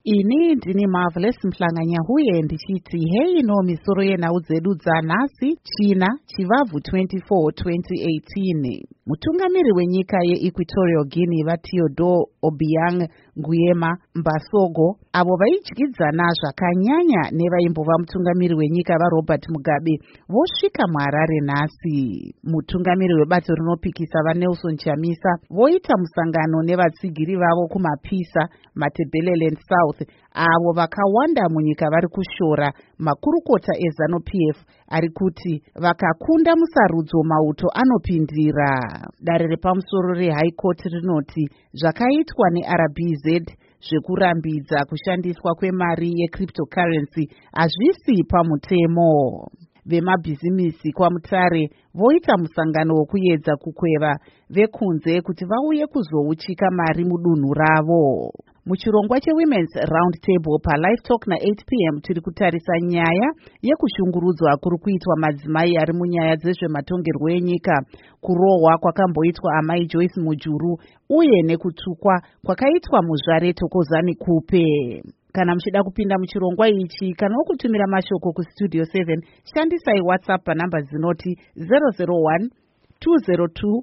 Ini ndini Marvelous Mhlanganya huye ndichiti hei no misoro yenhau dzedu dzanhasi China chivabvu 24 2018. Mutungamiri wenyika yeEquatorial Guinea vaTeodore Obiang Nguema Mbasogo avo vaidyidzana zvakanyanya nevaimbova mutungamiri wenyika vaRobert Mugabe vosvika muHarare nhasi. Mutungamiri webato rinopikisa vaNelson Chamisa voita musangano nevatsigiri vavo kumapisa Matabeleland South avo vakawanda munyika vari kushora makurukota eZANU-PF ari kuti vakakunda musarudzo mauto anopindira. Dare repamusoro reHigh Court rinoti zvakaitwa neRBZ zvekurambidza kushandiswa kwemari yecryptocurrency hazvisi pamutemo. Vemabhizimisi kwaMutare voita musangano wokuedza kukweva vekunze kuti vauye kuzouchika mari mudunhu ravo. Muchirongwa cheWomen's Roundtable paLive Talk na8 p.m. tiri kutarisa nyaya yekushungurudzwa kuri kuitwa madzimai ari munyaya dzezvematongerwo enyika, kurohwa kwakamboitwa amai Joyce Mujuru uye nekutukwa kwakaitwa muzvare Thokozani Kupe. Kana muchida kupinda muchirongwa ichi kana kutumira mashoko kustudio 7 shandisai WhatsApp panhamba dzinoti 001 202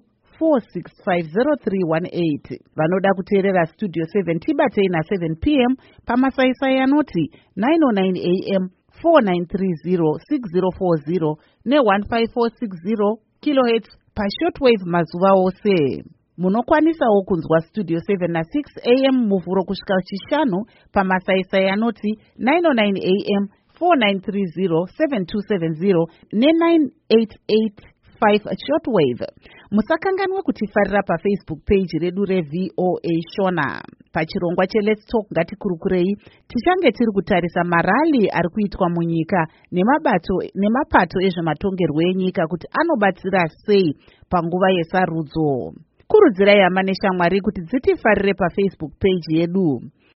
4650318. Vanoda kuteerera Studio 7 tibatei na7 p.m. pamasaisai anoti 909 am 4930 6040 ne15460 kHz pashortwave mazuva ose. Munokwanisawo kunzwa Studio 7 na6 am muvhuro kusvika chishanu pamasaisai anoti 909 am 4930 7270 ne988 shortwave. Musakanganwe kutifarira paFacebook page redu reVOA Shona. Pachirongwa cheLet's Talk ngatikurukurei tichange tiri kutarisa marali ari kuitwa munyika nemapato ezvematongerwo enyika kuti anobatsira sei panguva yesarudzo. Kurudzirai hama neshamwari kuti dzitifarire paFacebook page yedu.